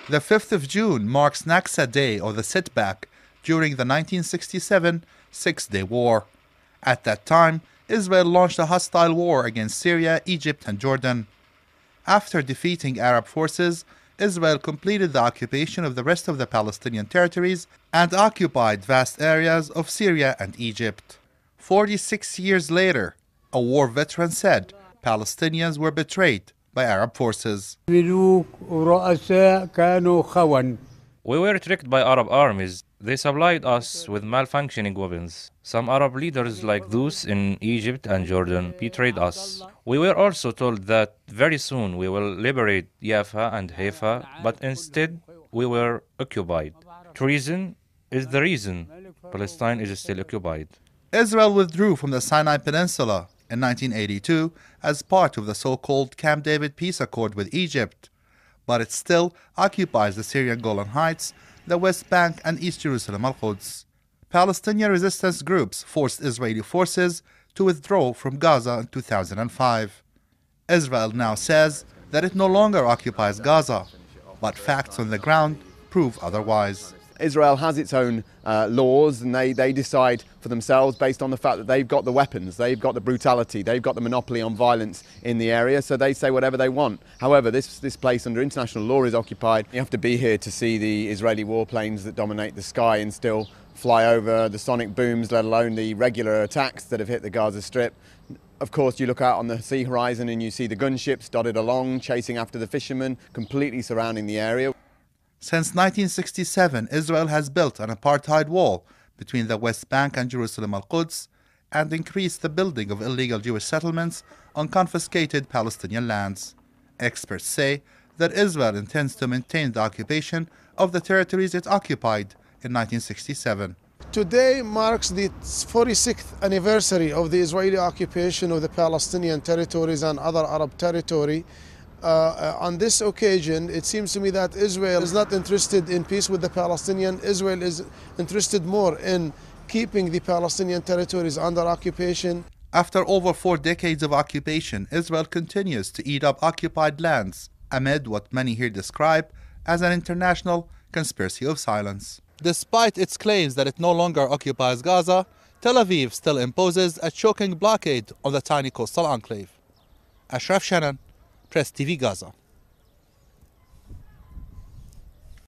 The 5th of June marks Naksa Day, or the Sitback, during the 1967 Six-Day War. At that time, Israel launched a hostile war against Syria, Egypt, and Jordan. After defeating Arab forces, Israel completed the occupation of the rest of the Palestinian territories and occupied vast areas of Syria and Egypt. 46 years later, a war veteran said Palestinians were betrayed by Arab forces. We were tricked by Arab armies. They supplied us with malfunctioning weapons. Some Arab leaders like those in Egypt and Jordan betrayed us. We were also told that very soon we will liberate Jaffa and Haifa, but instead we were occupied. Treason is the reason Palestine is still occupied. Israel withdrew from the Sinai Peninsula in 1982 as part of the so-called Camp David peace accord with Egypt, but it still occupies the Syrian Golan Heights, the West Bank, and East Jerusalem al-Quds. Palestinian resistance groups forced Israeli forces to withdraw from Gaza in 2005. Israel now says that it no longer occupies Gaza, but facts on the ground prove otherwise. Israel has its own laws, and they decide for themselves based on the fact that they've got the weapons, they've got the brutality, they've got the monopoly on violence in the area, so they say whatever they want. However, this place under international law is occupied. You have to be here to see the Israeli warplanes that dominate the sky and still fly over, the sonic booms, let alone the regular attacks that have hit the Gaza Strip. Of course, you look out on the sea horizon and you see the gunships dotted along, chasing after the fishermen, completely surrounding the area. Since 1967, Israel has built an apartheid wall between the West Bank and Jerusalem al-Quds and increased the building of illegal Jewish settlements on confiscated Palestinian lands. Experts say that Israel intends to maintain the occupation of the territories it occupied in 1967. Today marks the 46th anniversary of the Israeli occupation of the Palestinian territories and other Arab territory. On this occasion, it seems to me that Israel is not interested in peace with the Palestinians. Israel is interested more in keeping the Palestinian territories under occupation. After over 4 decades of occupation, Israel continues to eat up occupied lands amid what many here describe as an international conspiracy of silence. Despite its claims that it no longer occupies Gaza, Tel Aviv still imposes a choking blockade on the tiny coastal enclave. Ashraf Shannon, Press TV Gaza.